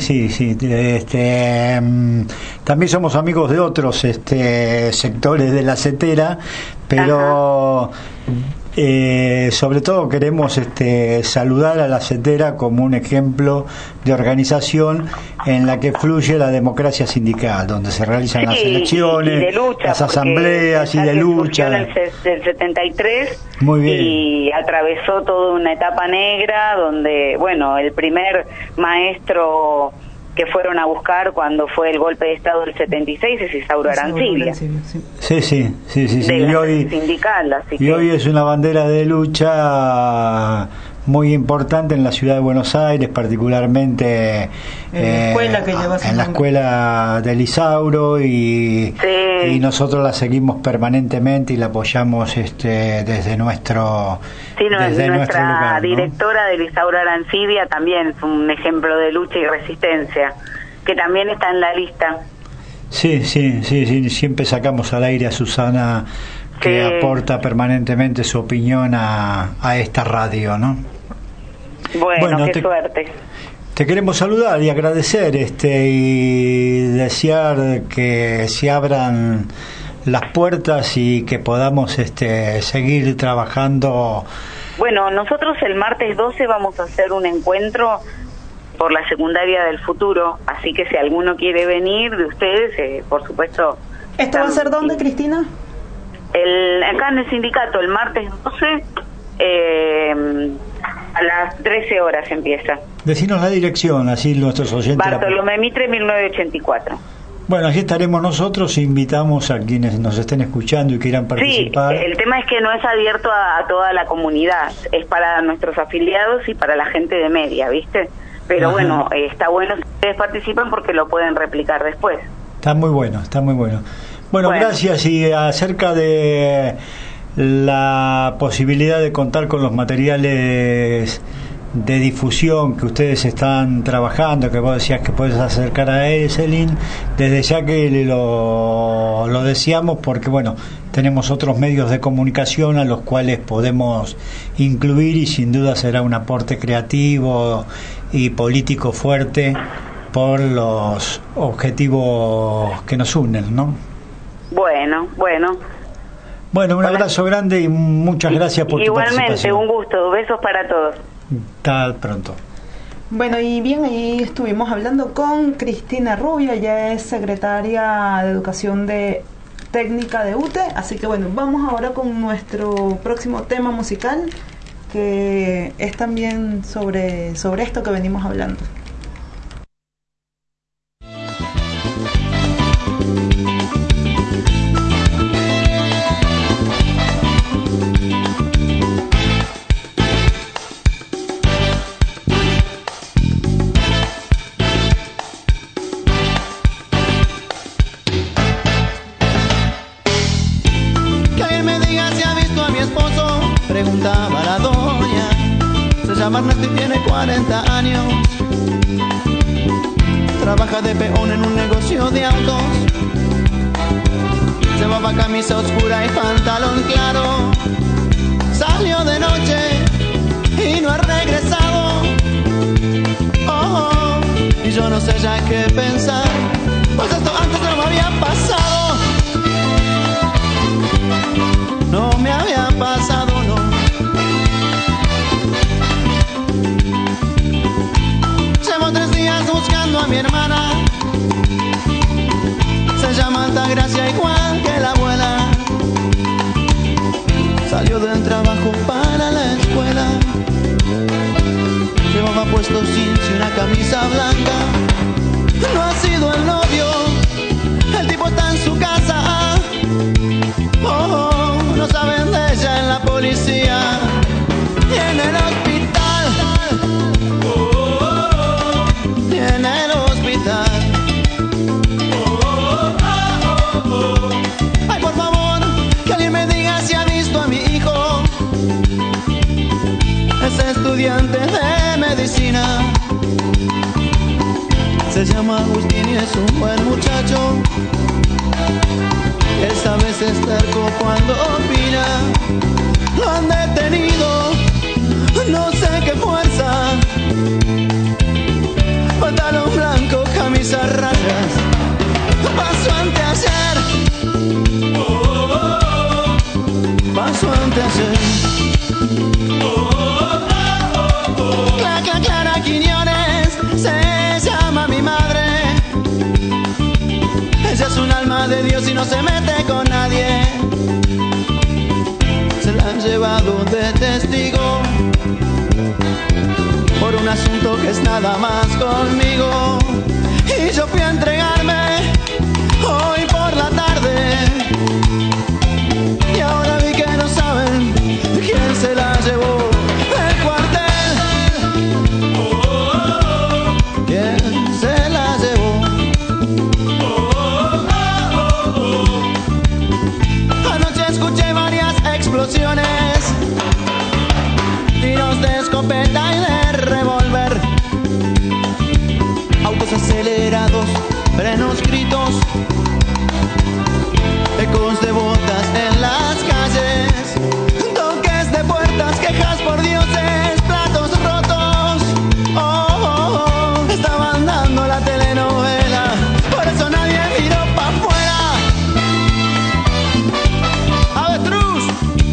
También somos amigos de otros sectores de la CETERA, pero sobre todo queremos saludar a la CETERA como un ejemplo de organización en la que fluye la democracia sindical, donde se realizan las elecciones, y de lucha, las asambleas y de lucha. Del 73 Muy bien. Y atravesó toda una etapa negra donde, bueno, el primer maestro que fueron a buscar cuando fue el golpe de Estado del 76 es Isauro Arancibia. Sí. De hoy sindical, así y hoy es una bandera de lucha muy importante en la ciudad de Buenos Aires, particularmente en la escuela del Isauro y nosotros la seguimos permanentemente y la apoyamos desde nuestro nuestra lugar, ¿no? Directora del Isauro Arancibia también es un ejemplo de lucha y resistencia, que también está en la lista. Sí, siempre sacamos al aire a Susana, que aporta permanentemente su opinión a esta radio, ¿no? Bueno, qué suerte. Te queremos saludar y agradecer y desear que se abran las puertas y que podamos seguir trabajando. Bueno, nosotros el martes 12 vamos a hacer un encuentro por la secundaria del futuro, así que si alguno quiere venir de ustedes, por supuesto. ¿Esto va a ser dónde, Cristina? Acá en el sindicato, el martes 12, a las 13 horas empieza. Decinos la dirección, así nuestros oyentes. Bartolomé Mitre, 1984. Bueno, aquí estaremos nosotros, invitamos a quienes nos estén escuchando y quieran participar. Sí, el tema es que no es abierto a toda la comunidad, es para nuestros afiliados y para la gente de media, ¿viste? Pero bueno, está bueno si ustedes participan porque lo pueden replicar después. Está muy bueno. Bueno, gracias. Y acerca de la posibilidad de contar con los materiales de difusión que ustedes están trabajando, que vos decías que puedes acercar a Eselin, desde ya que lo deseamos, porque bueno, tenemos otros medios de comunicación a los cuales podemos incluir y sin duda será un aporte creativo y político fuerte por los objetivos que nos unen, ¿no? Bueno, un abrazo grande y muchas gracias por tu participación. Igualmente, un gusto, besos para todos. Hasta pronto. Bueno, y bien, ahí estuvimos hablando con Cristina Rubio, ella es secretaria de Educación Técnica de UTE, así que bueno, vamos ahora con nuestro próximo tema musical, que es también sobre esto que venimos hablando. Preguntaba la doña, se llama 40 años. Trabaja de peón en un negocio de autos. Llevaba camisa oscura y pantalón claro. Salió de noche y no ha regresado. Oh, y yo no sé ya qué pensar, pues esto antes no me había pasado. No me había pasado, no. Llevo 3 días buscando a mi hermana. Se llama Altagracia, igual que la abuela. Salió del trabajo para la escuela. Llevaba puesto jeans y una camisa blanca. No ha sido el novio, el tipo está en su casa. Oh, no saben de ella en la policía y en el hospital. Y en el hospital. Ay, por favor, que alguien me diga si ha visto a mi hijo. Es estudiante de medicina. Se llama Agustín y es un buen muchacho. Es a veces terco cuando opina. Lo han detenido, no sé qué fuerza. Pantalón blanco, camisa rayas. Pasó anteayer. Pasó anteayer. Clara Quiñones se llama mi madre. Ella es un alma de Dios y no se mete con nadie. Se la han llevado de testigo por un asunto que es nada más conmigo. Y yo fui a entregarme hoy por la tarde. Y ahora vi que no saben quién se la llevó del cuartel. ¿Quién se la llevó? Anoche escuché varias explosiones, tiros de escopeta y de revólver, autos acelerados, frenos, gritos, ecos de botas en las calles, toques de puertas, quejas por dioses, platos rotos. Oh, oh, oh, estaban dando la telenovela, por eso nadie miró pa' afuera. ¡Avestruz!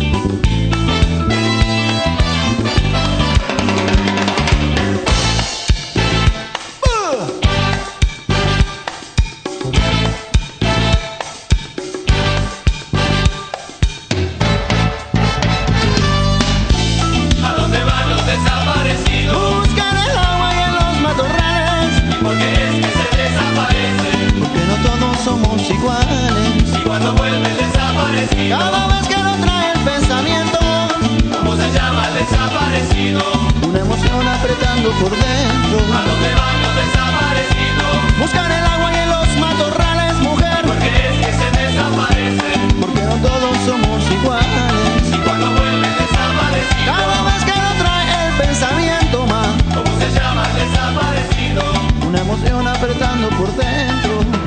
Somos iguales. Y cuando vuelve el desaparecido, cada vez que lo trae el pensamiento, ¿cómo se llama el desaparecido? Una emoción apretando por dentro. ¿A dónde van los desaparecidos? Buscan el agua y en los matorrales, mujer. Porque es que se desaparecen. Porque no todos somos iguales. Y cuando vuelve el desaparecido, cada vez que lo trae el pensamiento, ma, ¿cómo se llama el desaparecido? Una emoción apretando por dentro.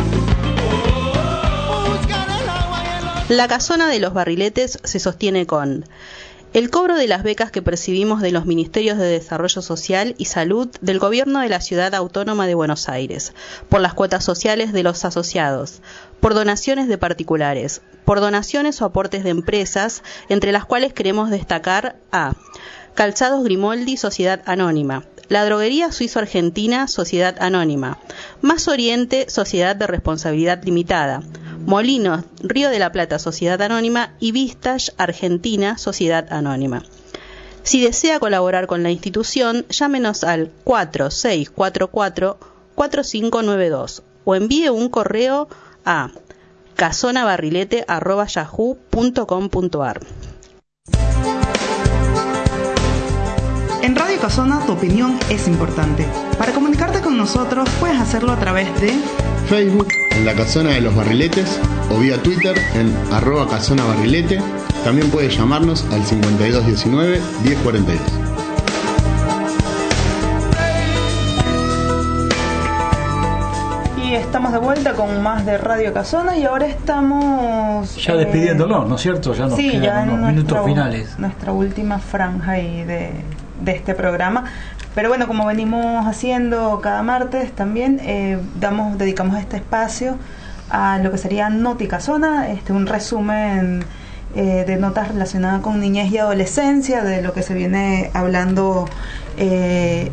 La Casona de los Barriletes se sostiene con el cobro de las becas que percibimos de los Ministerios de Desarrollo Social y Salud del Gobierno de la Ciudad Autónoma de Buenos Aires, por las cuotas sociales de los asociados, por donaciones de particulares, por donaciones o aportes de empresas, entre las cuales queremos destacar a Calzados Grimoldi, Sociedad Anónima, La Droguería Suizo-Argentina, Sociedad Anónima, Más Oriente, Sociedad de Responsabilidad Limitada, Molinos, Río de la Plata, Sociedad Anónima y Vistage Argentina, Sociedad Anónima. Si desea colaborar con la institución, llámenos al 4644-4592 o envíe un correo a casonabarrilete@yahoo.com.ar. En Radio Casona tu opinión es importante. Para comunicarte con nosotros puedes hacerlo a través de Facebook en la Casona de los Barriletes o vía Twitter en @casonabarrilete. También puedes llamarnos al 5219-1042. estamos de vuelta con más de Radio Casona y ahora estamos... Ya despidiéndonos, ¿no es cierto? Ya nos sí, quedan ya en unos minutos finales. Nuestra última franja ahí de este programa. Pero bueno, como venimos haciendo cada martes también, dedicamos este espacio a lo que sería Noti Casona, un resumen de notas relacionadas con niñez y adolescencia, de lo que se viene hablando en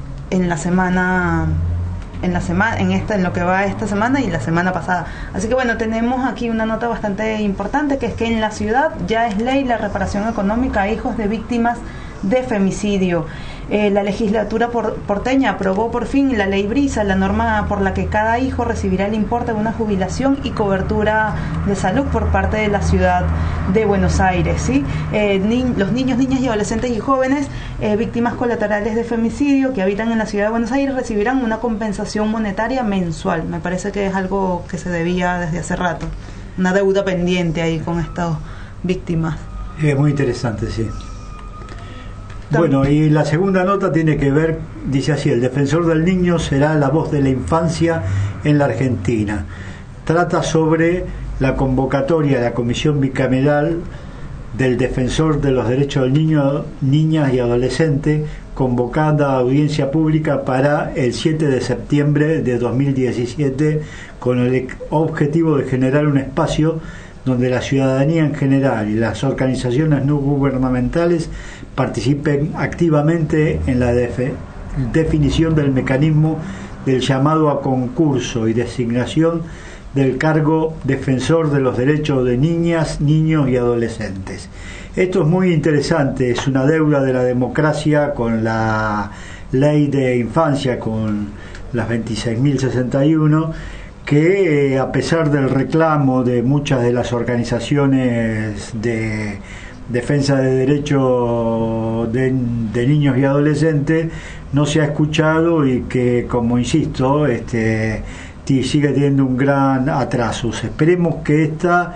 lo que va esta semana y la semana pasada. Así que bueno, tenemos aquí una nota bastante importante, que es que en la ciudad ya es ley la reparación económica a hijos de víctimas de femicidio. La legislatura porteña aprobó por fin la ley Brisa, la norma por la que cada hijo recibirá el importe de una jubilación y cobertura de salud por parte de la ciudad de Buenos Aires, ¿sí? Los niños, niñas y adolescentes y jóvenes víctimas colaterales de femicidio que habitan en la ciudad de Buenos Aires recibirán una compensación monetaria mensual. Me parece que es algo que se debía desde hace rato, una deuda pendiente ahí con estas víctimas. Es muy interesante, sí. Bueno, y la segunda nota tiene que ver, dice así: el defensor del niño será la voz de la infancia en la Argentina. Trata sobre la convocatoria de la Comisión Bicameral del Defensor de los Derechos del Niño, Niñas y Adolescentes, convocada a audiencia pública para el 7 de septiembre de 2017, con el objetivo de generar un espacio donde la ciudadanía en general y las organizaciones no gubernamentales participen activamente en la definición del mecanismo del llamado a concurso y designación del cargo defensor de los derechos de niñas, niños y adolescentes. Esto es muy interesante, es una deuda de la democracia con la ley de infancia, con las 26.061, que a pesar del reclamo de muchas de las organizaciones de defensa de derechos de niños y adolescentes, no se ha escuchado y que, como insisto, sigue teniendo un gran atraso. Esperemos que esta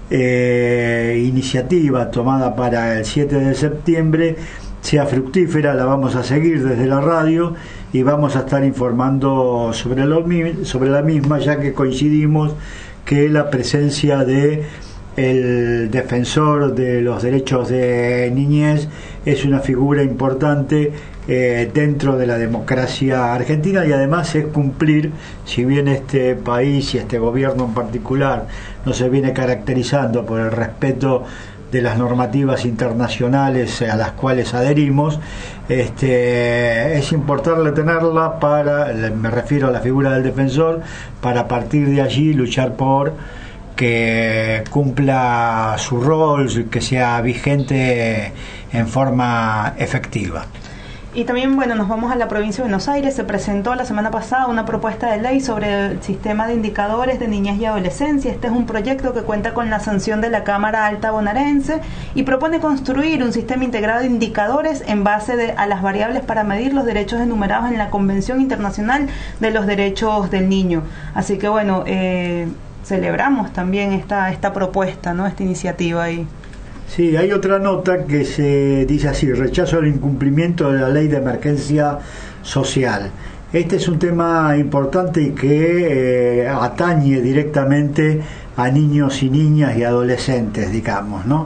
iniciativa tomada para el 7 de septiembre sea fructífera. La vamos a seguir desde la radio y vamos a estar informando sobre la misma, ya que coincidimos que la presencia de el defensor de los derechos de niñez es una figura importante dentro de la democracia argentina, y además es cumplir, si bien este país y este gobierno en particular no se viene caracterizando por el respeto de las normativas internacionales a las cuales adherimos, es importante tenerla me refiero a la figura del defensor, para a partir de allí luchar por que cumpla su rol, que sea vigente en forma efectiva. Y también, bueno, nos vamos a la provincia de Buenos Aires. Se presentó la semana pasada una propuesta de ley sobre el sistema de indicadores de niñez y adolescencia. Este es un proyecto que cuenta con la sanción de la Cámara Alta bonaerense y propone construir un sistema integrado de indicadores en base a las variables para medir los derechos enumerados en la Convención Internacional de los Derechos del Niño. Así que, bueno, celebramos también esta propuesta, ¿no? Esta iniciativa ahí. Sí, hay otra nota que se dice así: rechazo al incumplimiento de la ley de emergencia social. Este es un tema importante y que atañe directamente a niños y niñas y adolescentes, digamos, ¿no?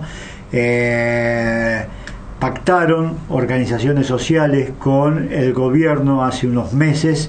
Pactaron organizaciones sociales con el gobierno hace unos meses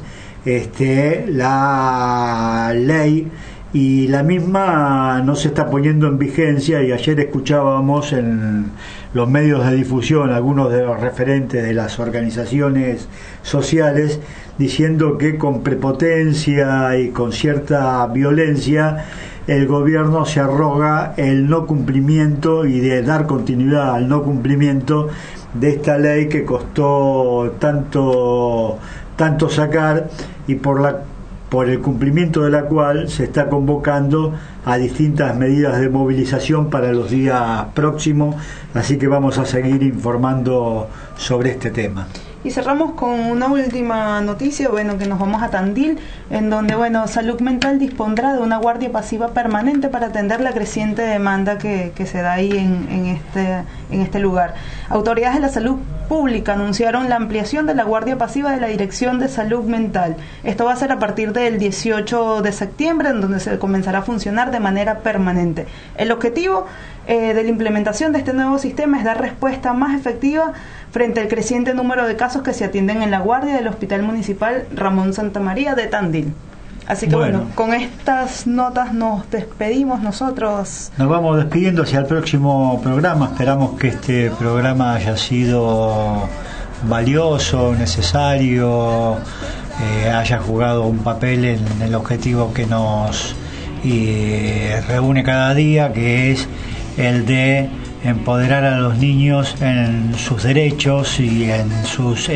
la ley, y la misma no se está poniendo en vigencia, y ayer escuchábamos en los medios de difusión algunos de los referentes de las organizaciones sociales diciendo que con prepotencia y con cierta violencia el gobierno se arroga el no cumplimiento y de dar continuidad al no cumplimiento de esta ley que costó tanto sacar, y por el cumplimiento de la cual se está convocando a distintas medidas de movilización para los días próximos, así que vamos a seguir informando sobre este tema. Y cerramos con una última noticia, bueno, que nos vamos a Tandil, en donde, bueno, Salud Mental dispondrá de una guardia pasiva permanente para atender la creciente demanda que se da ahí en este lugar. Autoridades de la salud Pública anunciaron la ampliación de la guardia pasiva de la Dirección de Salud Mental. Esto va a ser a partir del 18 de septiembre, en donde se comenzará a funcionar de manera permanente. El objetivo de la implementación de este nuevo sistema es dar respuesta más efectiva frente al creciente número de casos que se atienden en la guardia del Hospital Municipal Ramón Santamaría de Tandil. Así que bueno, con estas notas nos despedimos nosotros. Nos vamos despidiendo hacia el próximo programa. Esperamos que este programa haya sido valioso, necesario, haya jugado un papel en el objetivo que nos reúne cada día, que es el de empoderar a los niños en sus derechos y en sus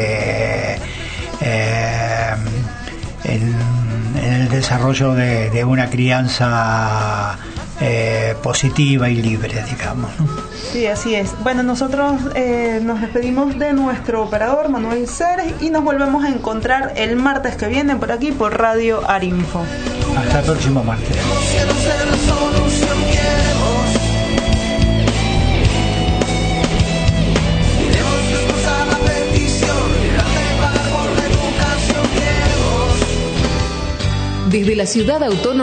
en el desarrollo de una crianza positiva y libre, digamos, ¿no? Sí, así es. Bueno, nosotros nos despedimos de nuestro operador Manuel Ceres y nos volvemos a encontrar el martes que viene por aquí por Radio Arinfo. Hasta el próximo martes. Desde la Ciudad Autónoma